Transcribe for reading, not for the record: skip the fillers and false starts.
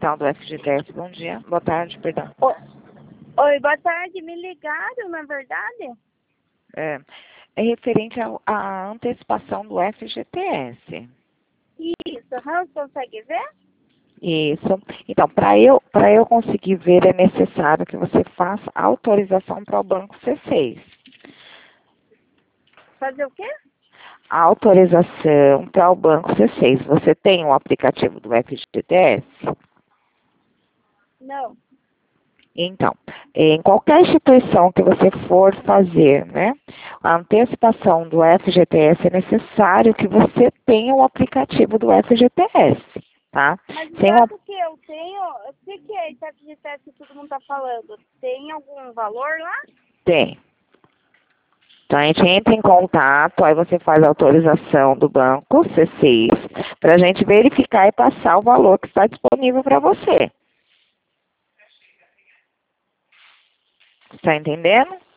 Central do FGTS, bom dia. Boa tarde, perdão. Oi, boa tarde. Me ligaram, na verdade? É referente à antecipação do FGTS. Isso, você consegue ver? Isso. Então, para eu conseguir ver, é necessário que você faça autorização para o Banco C6. Fazer o quê? Autorização para o Banco C6. Você tem um aplicativo do FGTS? Não. Então, em qualquer instituição que você for fazer, né, a antecipação do FGTS é necessário que você tenha o aplicativo do FGTS, tá? Mas o Sem banco que eu tenho, o que é esse FGTS que todo mundo está falando? Tem algum valor lá? Tem. Então, a gente entra em contato, aí você faz a autorização do banco C6 para a gente verificar e passar o valor que está disponível para você. Está entendendo?